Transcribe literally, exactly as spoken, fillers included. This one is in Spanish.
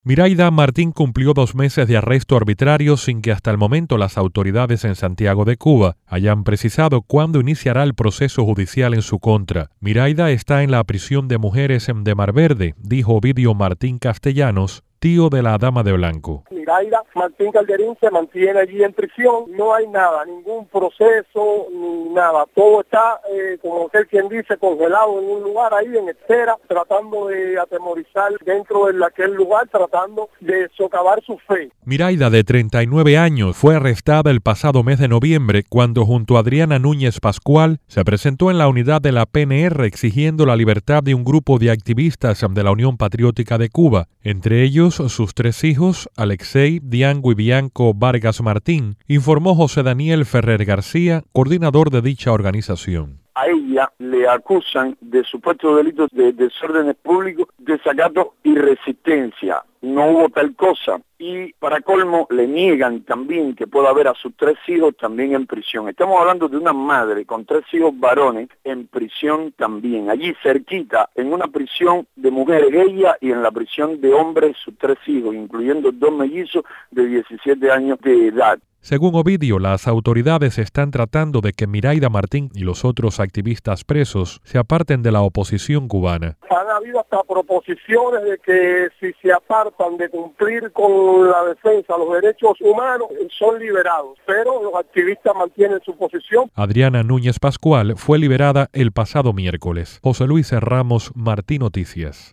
Miraida Martín cumplió dos meses de arresto arbitrario sin que hasta el momento las autoridades en Santiago de Cuba hayan precisado cuándo iniciará el proceso judicial en su contra. Miraida está en la prisión de mujeres de Mar Verde, dijo Ovidio Martín Castellanos, tío de la dama de blanco. Miraida Martín Calderín se mantiene allí en prisión, no hay nada, ningún proceso, ni nada, todo está, eh, como aquel quien dice, congelado en un lugar ahí en espera, tratando de atemorizar dentro de aquel lugar, tratando de socavar su fe. Miraida, de treinta y nueve años, fue arrestada el pasado mes de noviembre cuando junto a Adriana Núñez Pascual se presentó en la unidad de la P N R exigiendo la libertad de un grupo de activistas de la Unión Patriótica de Cuba, entre ellos sus tres hijos, Alexei, Diango y Bianco Vargas Martín, informó José Daniel Ferrer García, coordinador de dicha organización. A ella le acusan de supuestos delitos de desórdenes públicos, desacato y resistencia. No hubo tal cosa. Y para colmo le niegan también que pueda haber a sus tres hijos también en prisión. Estamos hablando de una madre con tres hijos varones en prisión también. Allí cerquita, en una prisión de mujeres ella y en la prisión de hombres sus tres hijos, incluyendo dos mellizos de diecisiete años de edad. Según Ovidio, las autoridades están tratando de que Miraida Martín y los otros activistas presos se aparten de la oposición cubana. Han habido hasta proposiciones de que si se apartan de cumplir con la defensa de los derechos humanos, son liberados, pero los activistas mantienen su posición. Adriana Núñez Pascual fue liberada el pasado miércoles. José Luis Ramos, Martín Noticias.